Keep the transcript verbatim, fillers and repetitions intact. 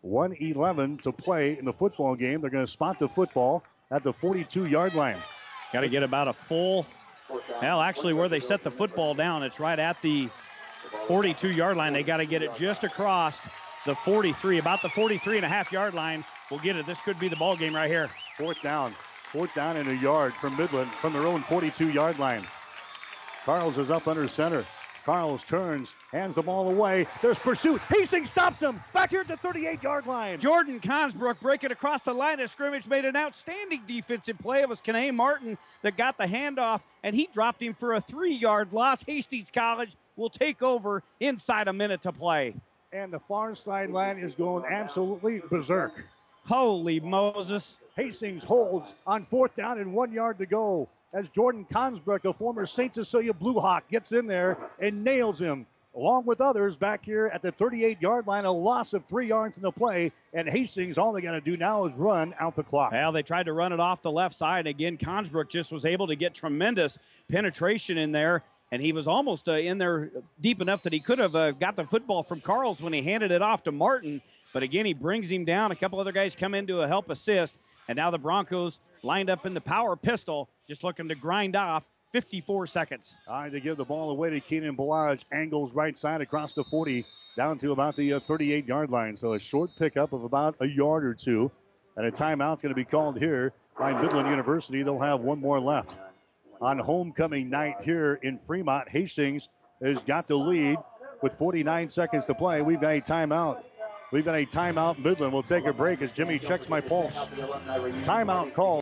one eleven to play in the football game. They're going to spot the football at the forty-two-yard line. Got to get about a full, well, actually where they set the football down, it's right at the forty-two-yard line. They got to get it just across the forty-three, about the forty-three and a half yard line. We'll get it. This could be the ball game right here. Fourth down. Fourth down and a yard from Midland from their own forty-two-yard line. Carls is up under center. Carls turns, hands the ball away. There's pursuit. Hastings stops him. Back here at the thirty-eight-yard line. Jordan Consbrook breaking across the line of scrimmage, made an outstanding defensive play. It was Kanae Martin that got the handoff, and he dropped him for a three-yard loss. Hastings College will take over inside a minute to play. And the far sideline is going absolutely berserk. Holy Moses. Hastings holds on fourth down and one yard to go as Jordan Consbrook, a former Saint Cecilia Blue Hawk, gets in there and nails him, along with others back here at the thirty-eight-yard line. A loss of three yards in the play, and Hastings, all they got to do now is run out the clock. Well, they tried to run it off the left side. Again, Consbrook just was able to get tremendous penetration in there, and he was almost uh, in there deep enough that he could have uh, got the football from Carls when he handed it off to Martin. But again, he brings him down. A couple other guys come in to a help assist, and now the Broncos lined up in the power pistol, just looking to grind off fifty-four seconds. All right, to give the ball away to Keenan Balaj. Angles right side across the forty, down to about the uh, thirty-eight-yard line. So a short pickup of about a yard or two. And a timeout's going to be called here by Midland University. They'll have one more left. On homecoming night here in Fremont, Hastings has got the lead with forty-nine seconds to play. We've got a timeout. We've got a timeout. Midland will take a break as Jimmy checks my pulse. Timeout call.